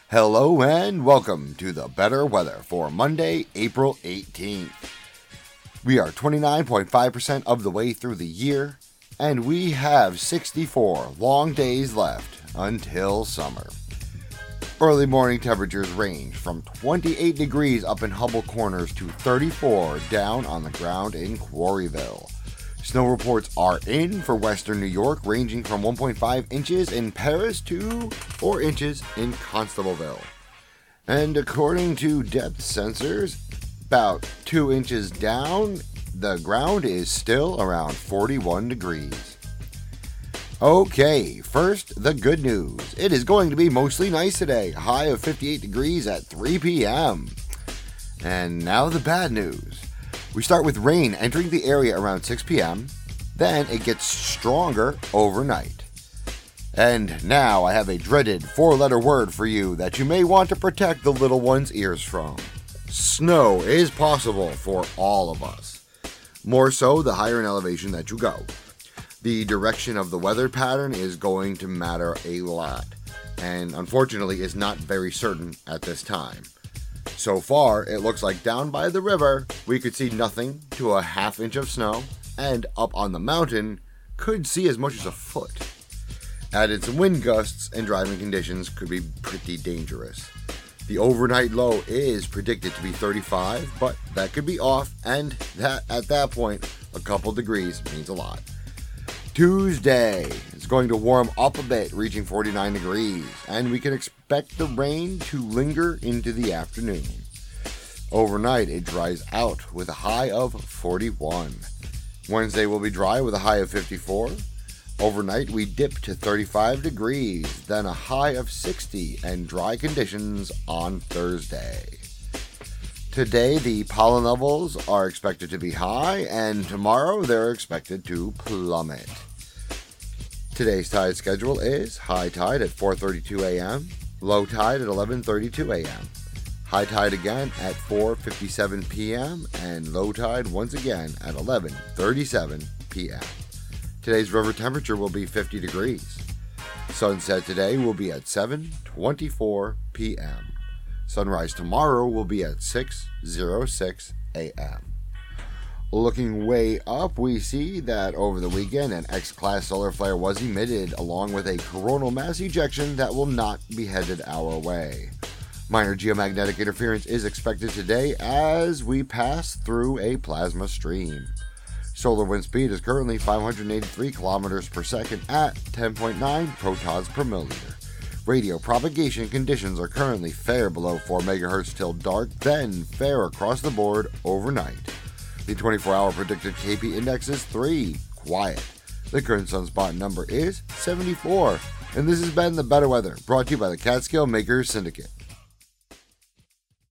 Hello and welcome to the better weather for Monday, April 18th. We are 29.5% of the way through the year, and we have 64 long days left until summer. Early morning temperatures range from 28 degrees up in Hubble Corners to 34 down on the ground in Quarryville. Snow reports are in for western New York, ranging from 1.5 inches in Paris to 4 inches in Constableville. And according to depth sensors, about 2 inches down, the ground is still around 41 degrees. Okay, first, the good news. It is going to be mostly nice today, a high of 58 degrees at 3 p.m. And now the bad news. We start with rain entering the area around 6 p.m., then it gets stronger overnight. And now I have a dreaded 4-letter word for you that you may want to protect the little one's ears from. Snow is possible for all of us. More so the higher in elevation that you go. The direction of the weather pattern is going to matter a lot, and unfortunately is not very certain at this time. So far, it looks like down by the river, we could see nothing to a half inch of snow, and up on the mountain, could see as much as a foot. Added some wind gusts, and driving conditions could be pretty dangerous. The overnight low is predicted to be 35, but that could be off, and that at that point, a couple degrees means a lot. Tuesday is going to warm up a bit, reaching 49 degrees, and we can expect the rain to linger into the afternoon. Overnight, it dries out with a high of 41. Wednesday will be dry with a high of 54. Overnight, we dip to 35 degrees, then a high of 60, and dry conditions on Thursday. Today, the pollen levels are expected to be high, and tomorrow they're expected to plummet. Today's tide schedule is high tide at 4:32 a.m., low tide at 11:32 a.m., high tide again at 4:57 p.m., and low tide once again at 11:37 p.m. Today's river temperature will be 50 degrees. Sunset today will be at 7:24 p.m. Sunrise tomorrow will be at 6:06 a.m. Looking way up, we see that over the weekend an X-class solar flare was emitted along with a coronal mass ejection that will not be headed our way. Minor geomagnetic interference is expected today as we pass through a plasma stream. Solar wind speed is currently 583 kilometers per second at 10.9 protons per milliliter. Radio propagation conditions are currently fair below 4 MHz till dark, then fair across the board overnight. The 24-hour predicted KP index is 3, quiet. The current sunspot number is 74. And this has been The Better Weather, brought to you by the Catskill Makers Syndicate.